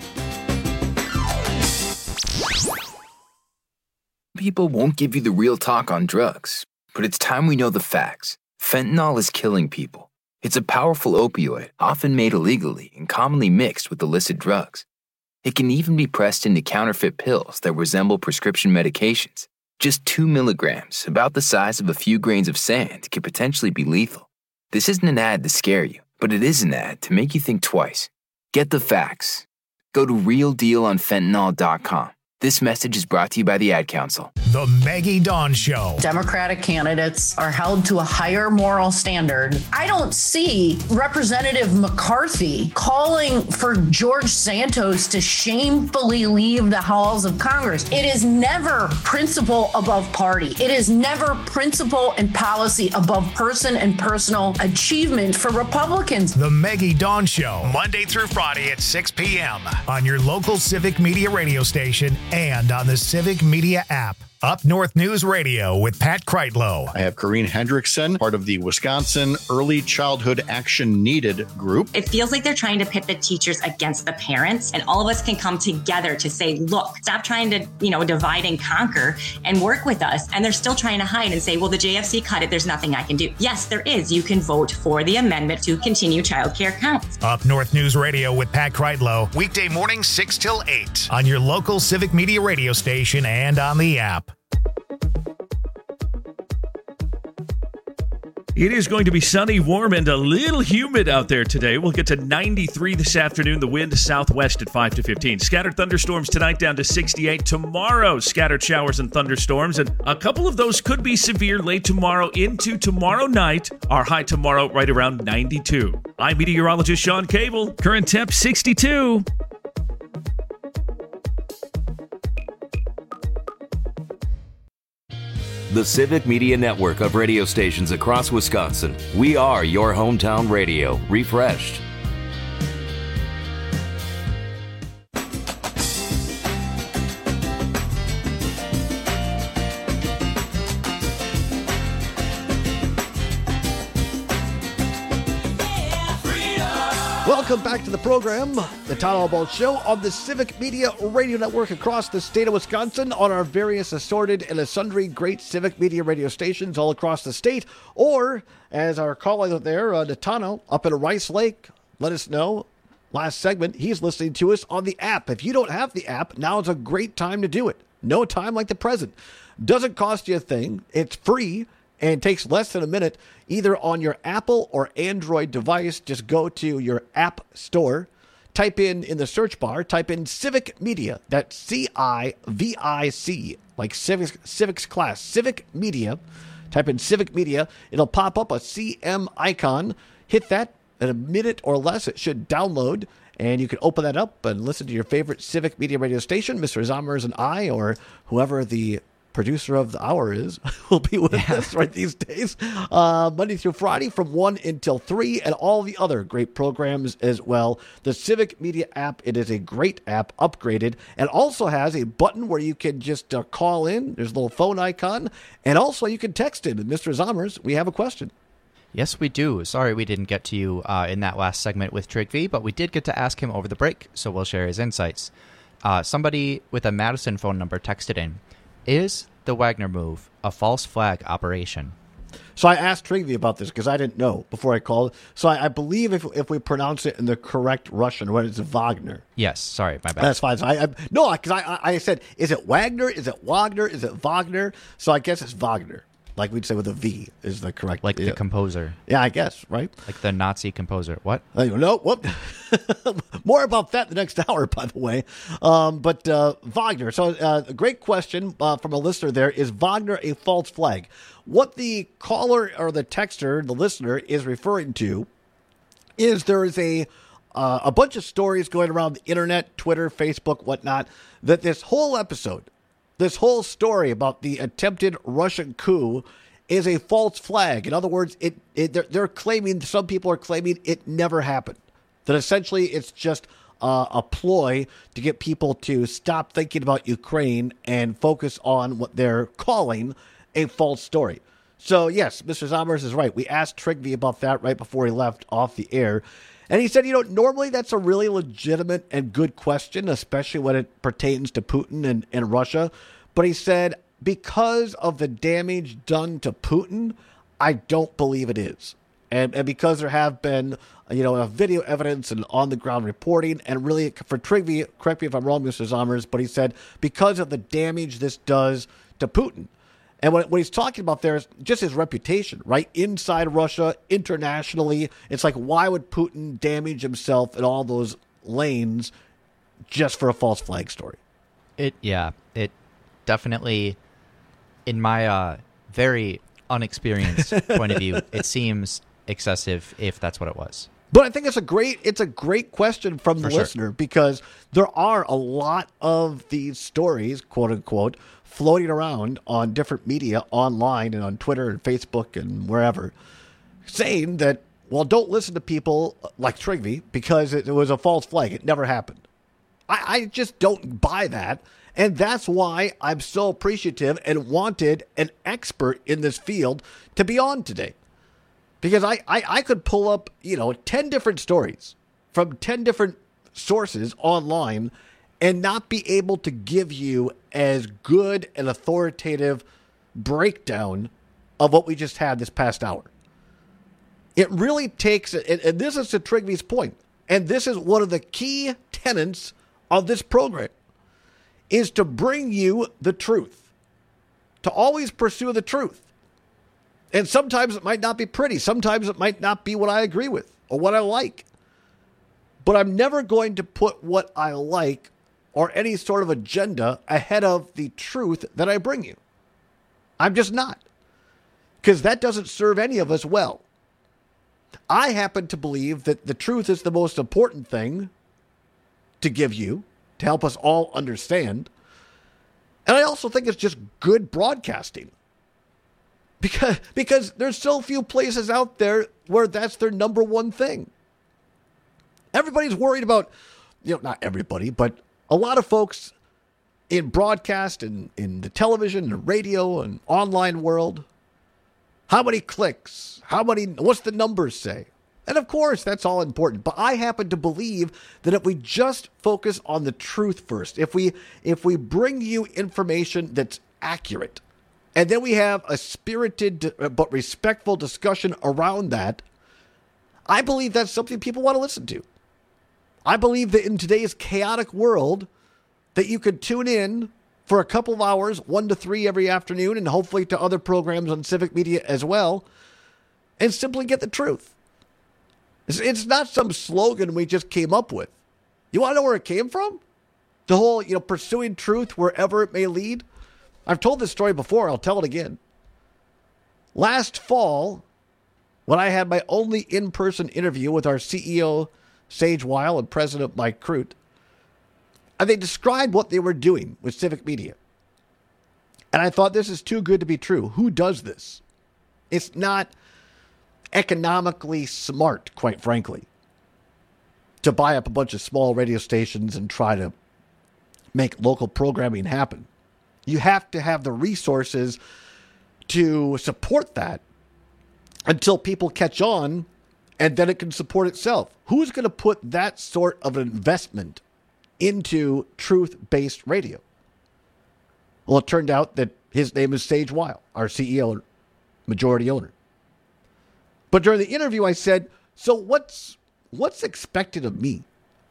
People won't give you the real talk on drugs, but it's time we know the facts. Fentanyl is killing people. It's a powerful opioid, often made illegally and commonly mixed with illicit drugs. It can even be pressed into counterfeit pills that resemble prescription medications. Just 2 milligrams, about the size of a few grains of sand, could potentially be lethal. This isn't an ad to scare you, but it is an ad to make you think twice. Get the facts. Go to realdealonfentanyl.com. This message is brought to you by the Ad Council. The Maggie Dawn Show. Democratic candidates are held to a higher moral standard. I don't see Representative McCarthy calling for George Santos to shamefully leave the halls of Congress. It is never principle above party. It is never principle and policy above person and personal achievement for Republicans. The Maggie Dawn Show, Monday through Friday at 6 p.m. on your local Civic Media radio station and on the Civic Media app. Up North News Radio with Pat Kreitlow. I have Corrine Hendrickson, part of the Wisconsin Early Childhood Action Needed group. It feels like they're trying to pit the teachers against the parents, and all of us can come together to say, look, stop trying to, divide and conquer and work with us. And they're still trying to hide and say, well, the JFC cut it. There's nothing I can do. Yes, there is. You can vote for the amendment to continue childcare counts. Up North News Radio with Pat Kreitlow, weekday morning 6 till 8 on your local Civic Media radio station and on the app. It is going to be sunny, warm, and a little humid out there today. We'll get to 93 this afternoon. The wind southwest at 5 to 15. Scattered thunderstorms tonight down to 68. Tomorrow, scattered showers and thunderstorms. And a couple of those could be severe late tomorrow into tomorrow night. Our high tomorrow right around 92. I'm meteorologist Sean Cable. Current temp 62. The Civic Media Network of radio stations across Wisconsin. We are your hometown radio, refreshed. Welcome back to the program, the Todd Albaugh Show on the Civic Media Radio Network across the state of Wisconsin on our various assorted and sundry great Civic Media radio stations all across the state. Or, as our caller there, Natano, up in Rice Lake, let us know. Last segment, he's listening to us on the app. If you don't have the app, now is a great time to do it. No time like the present. Doesn't cost you a thing. It's free and takes less than a minute, either on your Apple or Android device. Just go to your app store, type in the search bar, type in Civic Media. That's C-I-V-I-C, like civics class, Civic Media. Type in Civic Media. It'll pop up a CM icon. Hit that. In a minute or less, it should download, and you can open that up and listen to your favorite Civic Media radio station. Mr. Zommers and I, or whoever the producer of the hour is, will be with us right these days, Monday through Friday from 1 until 3, and all the other great programs as well. The Civic Media app, it is a great app, upgraded, and also has a button where you can just call in. There's a little phone icon, and also you can text in. Mr. Zommers, we have a question. Yes, we do. Sorry we didn't get to you in that last segment with Trigvi, but we did get to ask him over the break, so we'll share his insights. Somebody with a Madison phone number texted in, is the Wagner move a false flag operation? So I asked Trigvi about this because I didn't know before I called. So I believe if we pronounce it in the correct Russian, when it's Wagner. Yes, sorry, my bad. That's fine. So I said, is it Wagner? Is it Wagner? Is it Wagner? So I guess it's Wagner. Like we'd say with a V is the correct. Like the composer. Yeah, I guess, right? Like the Nazi composer. What? No, whoop. More about that the next hour, by the way. But Wagner. So a great question from a listener there. Is Wagner a false flag? What the caller or the texter, the listener, is referring to is there is a bunch of stories going around the internet, Twitter, Facebook, whatnot, that this whole episode, this whole story about the attempted Russian coup is a false flag. In other words, they're claiming, some people are claiming it never happened. That essentially it's just a ploy to get people to stop thinking about Ukraine and focus on what they're calling a false story. So yes, Mr. Zommers is right. We asked Trigvi about that right before he left off the air. And he said, normally that's a really legitimate and good question, especially when it pertains to Putin and Russia. But he said, because of the damage done to Putin, I don't believe it is. And because there have been, video evidence and on-the-ground reporting, and really, for Trigvi, correct me if I'm wrong, Mr. Zommers, but he said, because of the damage this does to Putin. And what he's talking about there is just his reputation, right? Inside Russia, internationally. It's like, why would Putin damage himself in all those lanes just for a false flag story? It definitely, in my very unexperienced point of view, it seems excessive if that's what it was. But I think it's a great question from the listener, because there are a lot of these stories, quote unquote, floating around on different media online and on Twitter and Facebook and wherever, saying that, well, don't listen to people like Trigvi because it was a false flag. It never happened. I just don't buy that. And that's why I'm so appreciative and wanted an expert in this field to be on today. Because I could pull up, 10 different stories from 10 different sources online and not be able to give you as good an authoritative breakdown of what we just had this past hour. It really takes, and this is to Trigvi's point, and this is one of the key tenets of this program, is to bring you the truth, to always pursue the truth. And sometimes it might not be pretty. Sometimes it might not be what I agree with or what I like. But I'm never going to put what I like or any sort of agenda ahead of the truth that I bring you. I'm just not. Because that doesn't serve any of us well. I happen to believe that the truth is the most important thing to give you, to help us all understand. And I also think it's just good broadcasting. Because there's so few places out there where that's their number one thing. Everybody's worried about, not everybody, but a lot of folks in broadcast and in the television and radio and online world. How many clicks? What's the numbers say? And of course, that's all important. But I happen to believe that if we just focus on the truth first, if we bring you information that's accurate, and then we have a spirited but respectful discussion around that, I believe that's something people want to listen to. I believe that in today's chaotic world, that you could tune in for a couple of hours, 1 to 3 every afternoon, and hopefully to other programs on Civic Media as well, and simply get the truth. It's not some slogan we just came up with. You want to know where it came from? The whole, pursuing truth wherever it may lead. I've told this story before. I'll tell it again. Last fall, when I had my only in-person interview with our CEO, Sage Weil, and President Mike Crute, and they described what they were doing with Civic Media. And I thought, this is too good to be true. Who does this? It's not economically smart, quite frankly, to buy up a bunch of small radio stations and try to make local programming happen. You have to have the resources to support that until people catch on, and then it can support itself. Who's going to put that sort of an investment into truth-based radio? Well, it turned out that his name is Sage Weil, our CEO, majority owner. But during the interview, I said, so what's expected of me?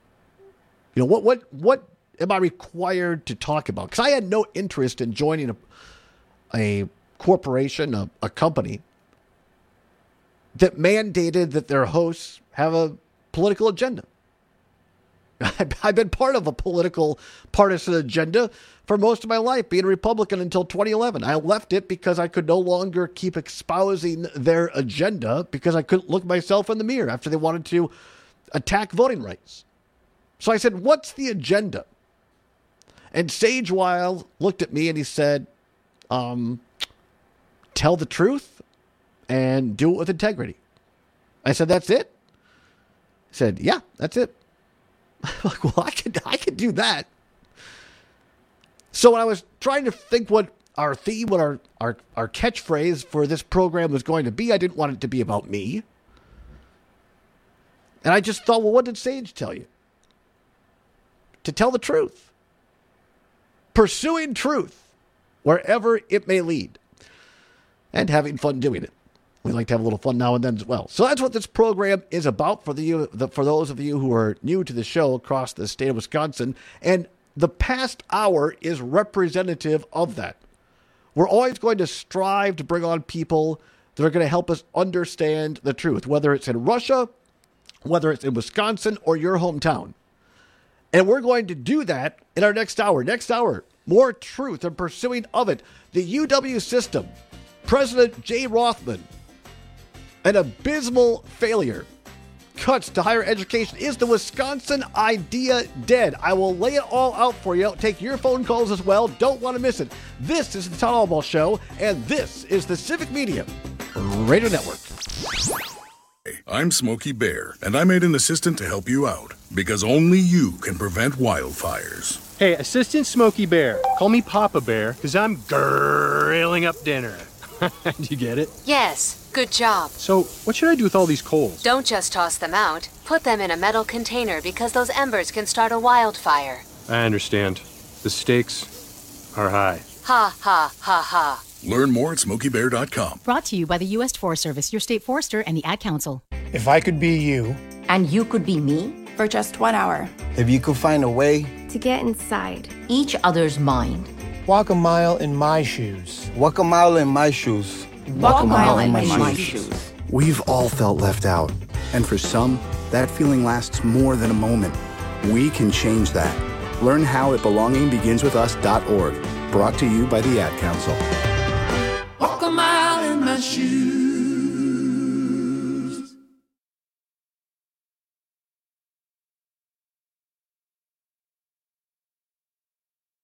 What am I required to talk about? Because I had no interest in joining a corporation, a company that mandated that their hosts have a political agenda. I've been part of a political partisan agenda for most of my life, being a Republican until 2011. I left it because I could no longer keep espousing their agenda because I couldn't look myself in the mirror after they wanted to attack voting rights. So I said, what's the agenda? And Sage Weil looked at me and he said, tell the truth and do it with integrity. I said, that's it? He said, yeah, that's it. I'm like, well, I could do that. So when I was trying to think what our theme, what our catchphrase for this program was going to be, I didn't want it to be about me. And I just thought, well, what did Sage tell you? To tell the truth. Pursuing truth wherever it may lead. And having fun doing it. We like to have a little fun now and then as well. So that's what this program is about for those of you who are new to the show across the state of Wisconsin. And the past hour is representative of that. We're always going to strive to bring on people that are going to help us understand the truth, whether it's in Russia, whether it's in Wisconsin, or your hometown. And we're going to do that in our next hour. Next hour, more truth and pursuing of it. The UW system, President Jay Rothman, an abysmal failure. Cuts to higher education. Is the Wisconsin idea dead? I will lay it all out for you. Take your phone calls as well. Don't want to miss it. This is the Todd Albaugh Show, and this is the Civic Media Radio Network. I'm Smokey Bear, and I made an assistant to help you out, because only you can prevent wildfires. Hey, Assistant Smokey Bear, call me Papa Bear, because I'm grilling up dinner. Do you get it? Yes, good job. So, what should I do with all these coals? Don't just toss them out. Put them in a metal container because those embers can start a wildfire. I understand. The stakes are high. Ha, ha, ha, ha. Learn more at SmokeyBear.com. Brought to you by the U.S. Forest Service, your state forester, and the Ad Council. If I could be you. And you could be me. For just 1 hour. If you could find a way. To get inside each other's mind. Walk a mile in my shoes. Walk a mile in my shoes. Walk a mile in my shoes. We've all felt left out, and for some, that feeling lasts more than a moment. We can change that. Learn how at belongingbeginswithus.org. Brought to you by the Ad Council.